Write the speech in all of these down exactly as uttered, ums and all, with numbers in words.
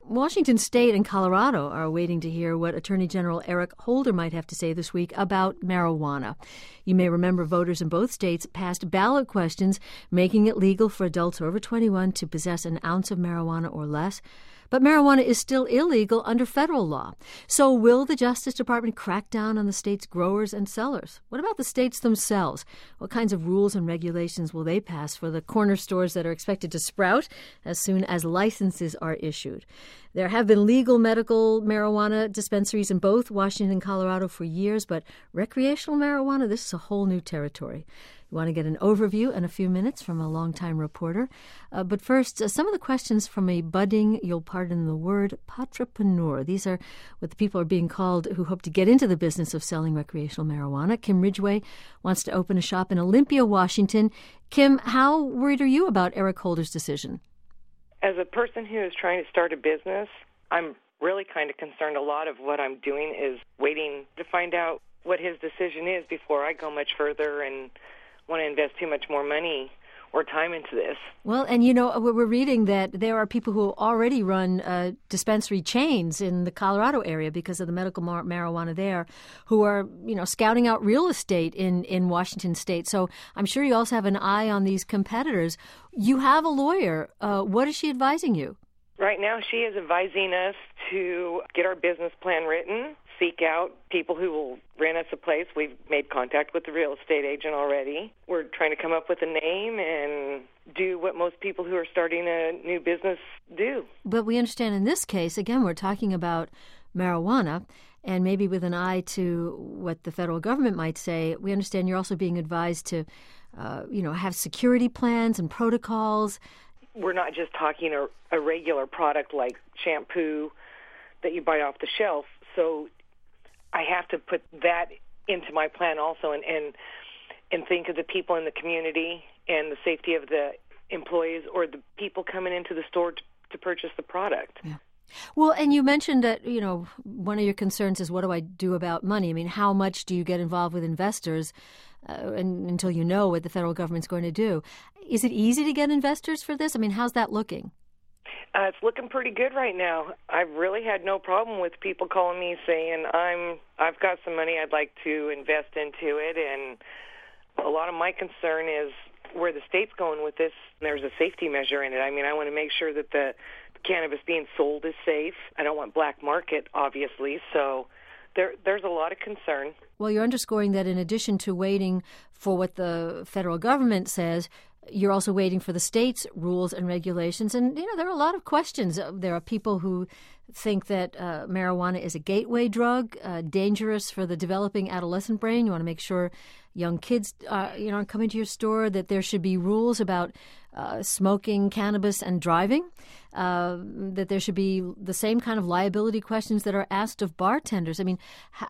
Washington State and Colorado are waiting to hear what Attorney General Eric Holder might have to say this week about marijuana. You may remember voters in both states passed ballot questions making it legal for adults over twenty-one to possess an ounce of marijuana or less. But marijuana is still illegal under federal law. So will the Justice Department crack down on the state's growers and sellers? What about the states themselves? What kinds of rules and regulations will they pass for the corner stores that are expected to sprout as soon as licenses are issued? There have been legal medical marijuana dispensaries in both Washington and Colorado for years, but recreational marijuana, this is a whole new territory. You want to get an overview in a few minutes from a longtime reporter. Uh, but first, uh, some of the questions from a budding, you'll pardon the word, patrepreneur. These are what the people are being called who hope to get into the business of selling recreational marijuana. Kim Ridgway wants to open a shop in Olympia, Washington. Kim, how worried are you about Eric Holder's decision? As a person who is trying to start a business, I'm really kind of concerned. A lot of what I'm doing is waiting to find out what his decision is before I go much further and want to invest too much more money or time into this. Well, and you know, we're reading that there are people who already run uh, dispensary chains in the Colorado area because of the medical mar- marijuana there, who are, you know, scouting out real estate in, in Washington State. So I'm sure you also have an eye on these competitors. You have a lawyer. Uh, what is she advising you? Right now, she is advising us to get our business plan written, seek out people who will rent us a place. We've made contact with the real estate agent already. We're trying to come up with a name and do what most people who are starting a new business do. But we understand in this case, again, we're talking about marijuana, and maybe with an eye to what the federal government might say, we understand you're also being advised to, uh, you know, have security plans and protocols. We're not just talking a, a regular product like shampoo that you buy off the shelf. So I have to put that into my plan also and, and and think of the people in the community and the safety of the employees or the people coming into the store to, to purchase the product. Yeah. Well, and you mentioned that, you know, one of your concerns is what do I do about money? I mean, how much do you get involved with investors uh, and, until you know what the federal government's going to do? Is it easy to get investors for this? I mean, how's that looking? Uh, it's looking pretty good right now. I've really had no problem with people calling me saying, I'm, I've got some money I'd like to invest into it, and a lot of my concern is where the state's going with this. There's a safety measure in it. I mean, I want to make sure that the cannabis being sold is safe. I don't want black market, obviously, so there, there's a lot of concern. Well, you're underscoring that in addition to waiting for what the federal government says, you're also waiting for the state's rules and regulations. And, you know, there are a lot of questions. There are people who think that uh, marijuana is a gateway drug, uh, dangerous for the developing adolescent brain. You want to make sure young kids, uh, you know, come into your store, that there should be rules about uh, smoking cannabis and driving, uh, that there should be the same kind of liability questions that are asked of bartenders. I mean,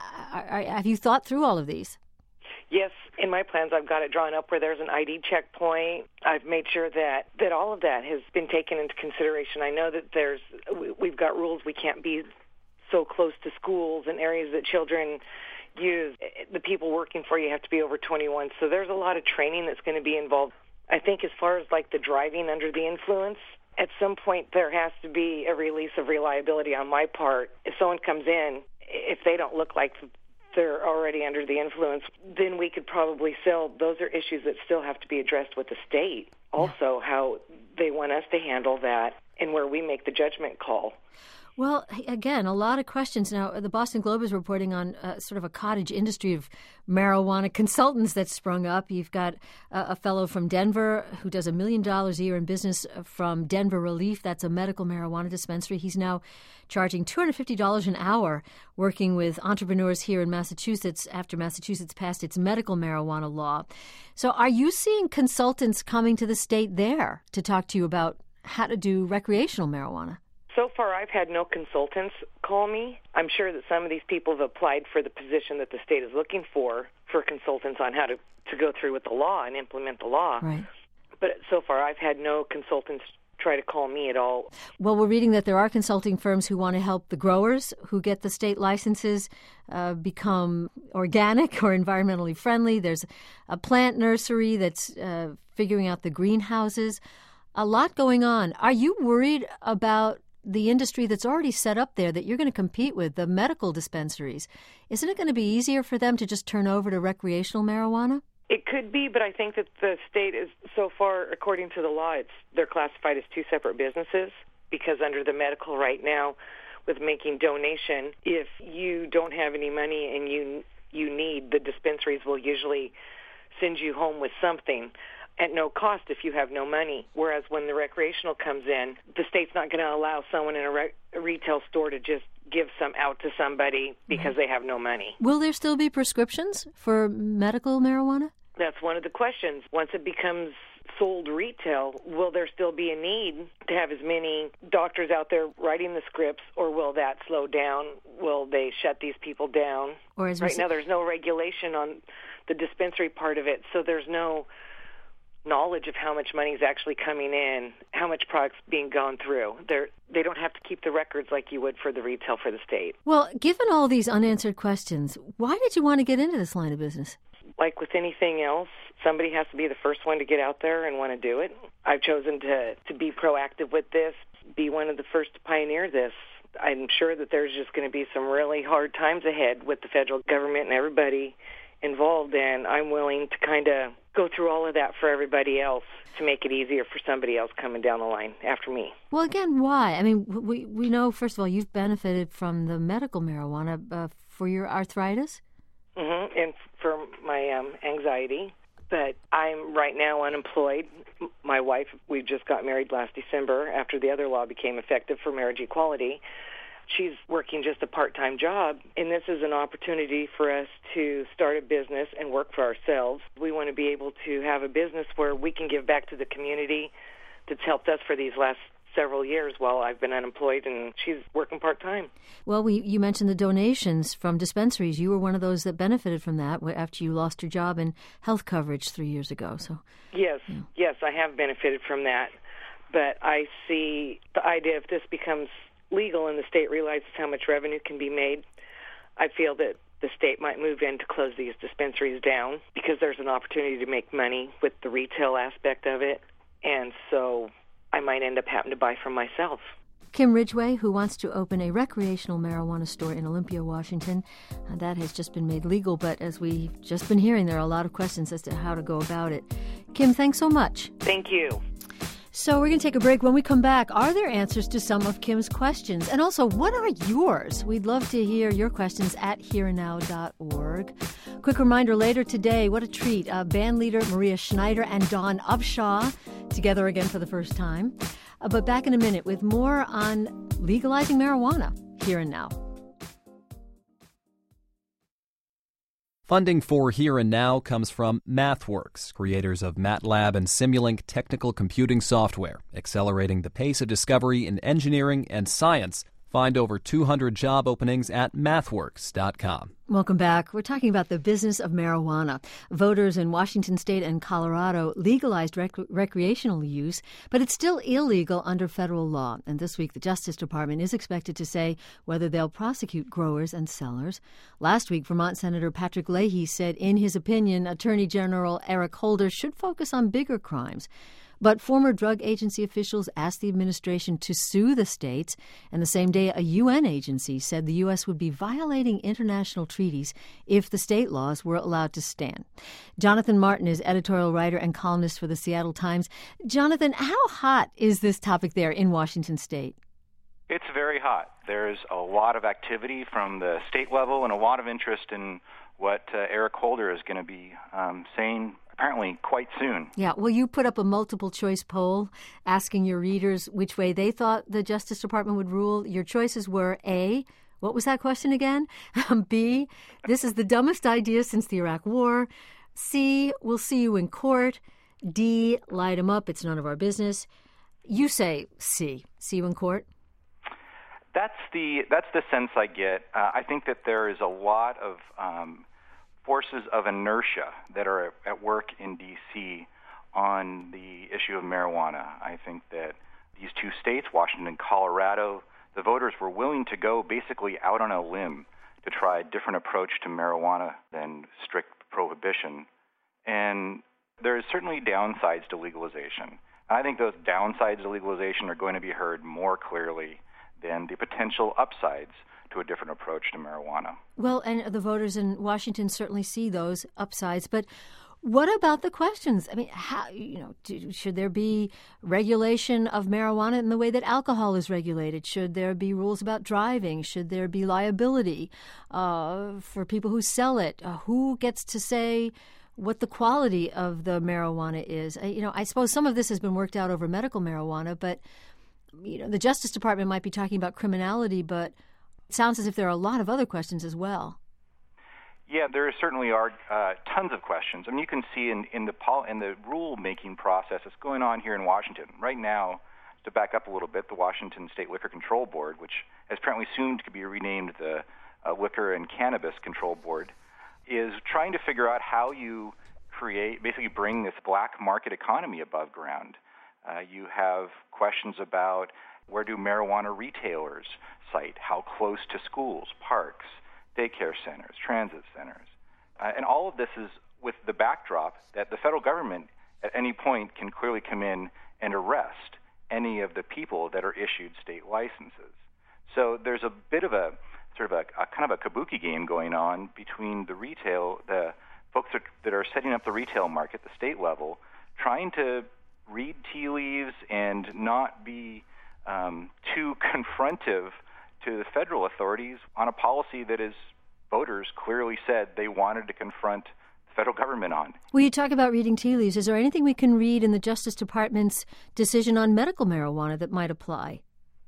ha- have you thought through all of these? Yes, in my plans, I've got it drawn up where there's an I D checkpoint. I've made sure that, that all of that has been taken into consideration. I know that there's we've got rules. We can't be so close to schools and areas that children use. The people working for you have to be over twenty-one. So there's a lot of training that's going to be involved. I think as far as like the driving under the influence, at some point there has to be a release of reliability on my part. If someone comes in, if they don't look like they're already under the influence, then we could probably sell. Those are issues that still have to be addressed with the state. Also, how they want us to handle that and where we make the judgment call. Well, again, a lot of questions. Now, the Boston Globe is reporting on uh, sort of a cottage industry of marijuana consultants that's sprung up. You've got uh, a fellow from Denver who does a million dollars a year in business from Denver Relief. That's a medical marijuana dispensary. He's now charging two hundred fifty dollars an hour working with entrepreneurs here in Massachusetts after Massachusetts passed its medical marijuana law. So are you seeing consultants coming to the state there to talk to you about how to do recreational marijuana? So far, I've had no consultants call me. I'm sure that some of these people have applied for the position that the state is looking for, for consultants on how to, to go through with the law and implement the law. Right. But so far, I've had no consultants try to call me at all. Well, we're reading that there are consulting firms who want to help the growers who get the state licenses uh, become organic or environmentally friendly. There's a plant nursery that's uh, figuring out the greenhouses. A lot going on. Are you worried about the industry that's already set up there that you're going to compete with, the medical dispensaries. Isn't it going to be easier for them to just turn over to recreational marijuana? It could be, but I think that the state is, so far, according to the law, it's they're classified as two separate businesses, because under the medical right now, with making donation, if you don't have any money and you you need, the dispensaries will usually send you home with something at no cost if you have no money. Whereas when the recreational comes in, the state's not going to allow someone in a, re- a retail store to just give some out to somebody because mm-hmm. they have no money. Will there still be prescriptions for medical marijuana? That's one of the questions. Once it becomes sold retail, will there still be a need to have as many doctors out there writing the scripts, or will that slow down? Will they shut these people down? Or as right say- now, there's no regulation on the dispensary part of it, so there's no knowledge of how much money is actually coming in, how much product's being gone through. They're, they don't have to keep the records like you would for the retail for the state. Well, given all these unanswered questions, why did you want to get into this line of business? Like with anything else, somebody has to be the first one to get out there and want to do it. I've chosen to, to be proactive with this, be one of the first to pioneer this. I'm sure that there's just going to be some really hard times ahead with the federal government and everybody involved, and I'm willing to kind of go through all of that for everybody else to make it easier for somebody else coming down the line after me. Well, again, why? I mean, we we know, first of all, you've benefited from the medical marijuana uh, for your arthritis. Mm-hmm, and for my um, anxiety. But I'm right now unemployed. My wife, we just got married last December after the other law became effective for marriage equality. She's working just a part-time job, and this is an opportunity for us to start a business and work for ourselves. We want to be able to have a business where we can give back to the community that's helped us for these last several years while I've been unemployed, and she's working part-time. Well, we, you mentioned the donations from dispensaries. You were one of those that benefited from that after you lost your job in health coverage three years ago. So, Yes, yeah. yes, I have benefited from that. But I see the idea if this becomes legal and the state realizes how much revenue can be made, I feel that the state might move in to close these dispensaries down because there's an opportunity to make money with the retail aspect of it. And so I might end up having to buy from myself. Kim Ridgway, who wants to open a recreational marijuana store in Olympia, Washington. Uh, that has just been made legal, but as we've just been hearing, there are a lot of questions as to how to go about it. Kim, thanks so much. Thank you. So we're going to take a break. When we come back, are there answers to some of Kim's questions? And also, what are yours? We'd love to hear your questions at here and now dot org. Quick reminder, later today, what a treat. Uh, band leader Maria Schneider and Dawn Upshaw together again for the first time. Uh, but back in a minute with more on legalizing marijuana here and now. Funding for Here and Now comes from MathWorks, creators of MATLAB and Simulink technical computing software, accelerating the pace of discovery in engineering and science. Find over two hundred job openings at mathworks dot com. Welcome back. We're talking about the business of marijuana. Voters in Washington State and Colorado legalized rec- recreational use, but it's still illegal under federal law. And this week, the Justice Department is expected to say whether they'll prosecute growers and sellers. Last week, Vermont Senator Patrick Leahy said, in his opinion, Attorney General Eric Holder should focus on bigger crimes. But former drug agency officials asked the administration to sue the states, and the same day a U N agency said the U S would be violating international treaties if the state laws were allowed to stand. Jonathan Martin is editorial writer and columnist for the Seattle Times. Jonathan, how hot is this topic there in Washington State? It's very hot. There's a lot of activity from the state level and a lot of interest in what uh, Eric Holder is going to be um, saying apparently quite soon. Yeah, well, you put up a multiple-choice poll asking your readers which way they thought the Justice Department would rule. Your choices were A, what was that question again? B, this is the dumbest idea since the Iraq War. C, we'll see you in court. D, light them up, it's none of our business. You say C, see you in court? That's the that's the sense I get. Uh, I think that there is a lot of um, forces of inertia that are at work in D C on the issue of marijuana. I think that these two states, Washington and Colorado, the voters were willing to go basically out on a limb to try a different approach to marijuana than strict prohibition. And there is certainly downsides to legalization. I think those downsides to legalization are going to be heard more clearly than the potential upsides to a different approach to marijuana. Well, and the voters in Washington certainly see those upsides, but what about the questions? I mean, how, you know, do, should there be regulation of marijuana in the way that alcohol is regulated? Should there be rules about driving? Should there be liability uh, for people who sell it? Uh, who gets to say what the quality of the marijuana is? Uh, you know, I suppose some of this has been worked out over medical marijuana, but you know, the Justice Department might be talking about criminality, but it sounds as if there are a lot of other questions as well. Yeah, there certainly are uh, tons of questions. I mean, you can see in, in the pol- in the rule-making process that's going on here in Washington right now. To back up a little bit, the Washington State Liquor Control Board, which is apparently soon to be renamed the uh, Liquor and Cannabis Control Board, is trying to figure out how you create, basically bring this black market economy above ground. Uh, you have questions about where do marijuana retailers site, how close to schools, parks, daycare centers, transit centers. Uh, and all of this is with the backdrop that the federal government at any point can clearly come in and arrest any of the people that are issued state licenses. So there's a bit of a sort of a, a kind of a kabuki game going on between the retail, the folks that, that are setting up the retail market, the state level, trying to read tea leaves and not be um, too confrontive to the federal authorities on a policy that is voters clearly said they wanted to confront the federal government on. Well, you talk about reading tea leaves. Is there anything we can read in the Justice Department's decision on medical marijuana that might apply?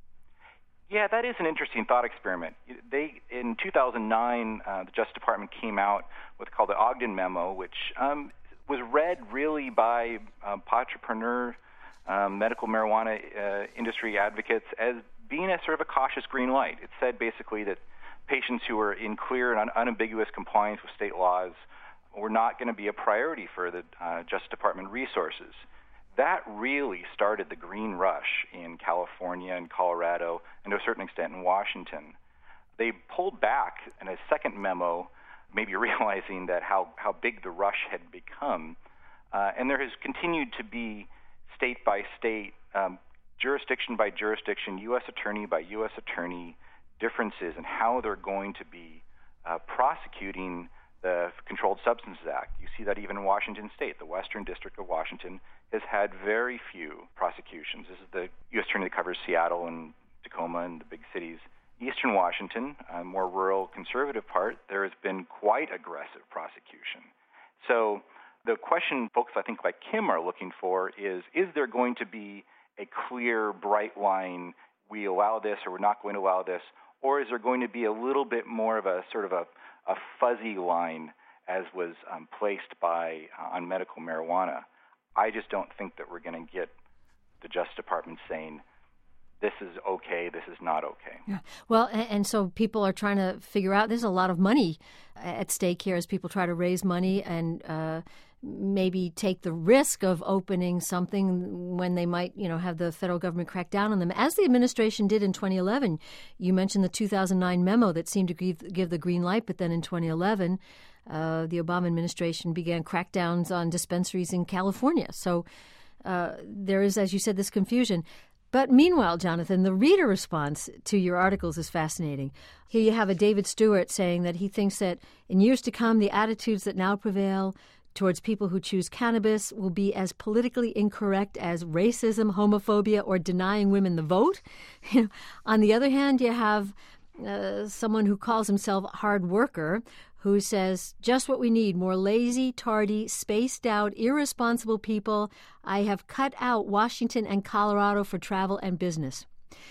Yeah, that is an interesting thought experiment. They, in two thousand nine, uh, the Justice Department came out with what's called the Ogden Memo, which um, was read really by um, entrepreneur, um, medical marijuana uh, industry advocates as being a sort of a cautious green light. It said basically that patients who were in clear and un- unambiguous compliance with state laws were not going to be a priority for the uh, Justice Department resources. That really started the green rush in California and Colorado, and to a certain extent in Washington. They pulled back in a second memo, maybe realizing that how, how big the rush had become, uh, and there has continued to be state by state um, jurisdiction by jurisdiction, U S attorney by U S attorney, differences in how they're going to be uh, prosecuting the Controlled Substances Act. You see that even in Washington State. The Western District of Washington has had very few prosecutions. This is the U S attorney that covers Seattle and Tacoma and the big cities. Eastern Washington, a more rural conservative part, there has been quite aggressive prosecution. So the question folks, I think, like Kim are looking for is, is there going to be a clear, bright line, we allow this or we're not going to allow this, or is there going to be a little bit more of a sort of a, a fuzzy line as was um, placed by uh, on medical marijuana? I just don't think that we're going to get the Justice Department saying this is okay, this is not okay. Yeah. Well, and, and so people are trying to figure out, there's a lot of money at stake here as people try to raise money and uh, maybe take the risk of opening something when they might, you know, have the federal government crack down on them, as the administration did in twenty eleven. You mentioned the two thousand nine memo that seemed to give, give the green light, but then in twenty eleven, uh, the Obama administration began crackdowns on dispensaries in California. So uh, there is, as you said, this confusion. But meanwhile, Jonathan, the reader response to your articles is fascinating. Here you have a David Stewart saying that he thinks that in years to come, the attitudes that now prevail towards people who choose cannabis will be as politically incorrect as racism, homophobia, or denying women the vote. You know, on the other hand, you have uh, someone who calls himself a hard worker who says, just what we need, more lazy, tardy, spaced out, irresponsible people. I have cut out Washington and Colorado for travel and business.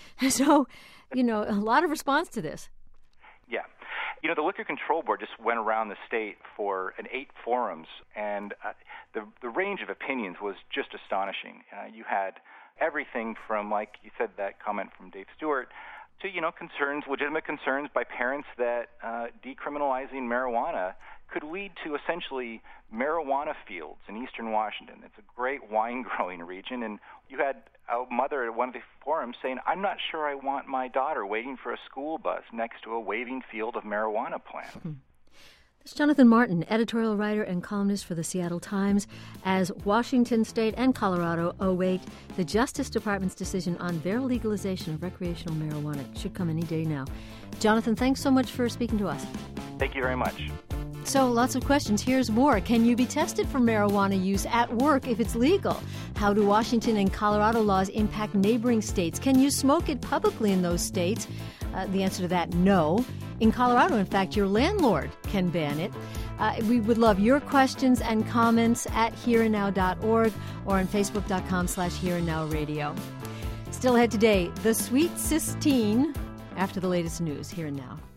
So, you know, a lot of response to this. Yeah. You know, the Liquor Control Board just went around the state for an eight forums, and uh, the the range of opinions was just astonishing. Uh, you had everything from, like you said, that comment from Dave Stewart, to, you know, concerns, legitimate concerns by parents that uh, decriminalizing marijuana could lead to essentially marijuana fields in eastern Washington. It's a great wine-growing region, and you had a mother at one of the forums saying, I'm not sure I want my daughter waiting for a school bus next to a waving field of marijuana plants. There's It's Jonathan Martin, editorial writer and columnist for the Seattle Times, as Washington State and Colorado await the Justice Department's decision on their legalization of recreational marijuana. It should come any day now. Jonathan, thanks so much for speaking to us. Thank you very much. So, lots of questions. Here's more. Can you be tested for marijuana use at work if it's legal? How do Washington and Colorado laws impact neighboring states? Can you smoke it publicly in those states? Uh, the answer to that, no. In Colorado, in fact, your landlord can ban it. Uh, we would love your questions and comments at here and now dot org or on facebook.com slash here and now radio. Still ahead today, the sweet Sistine, after the latest news, Here and Now.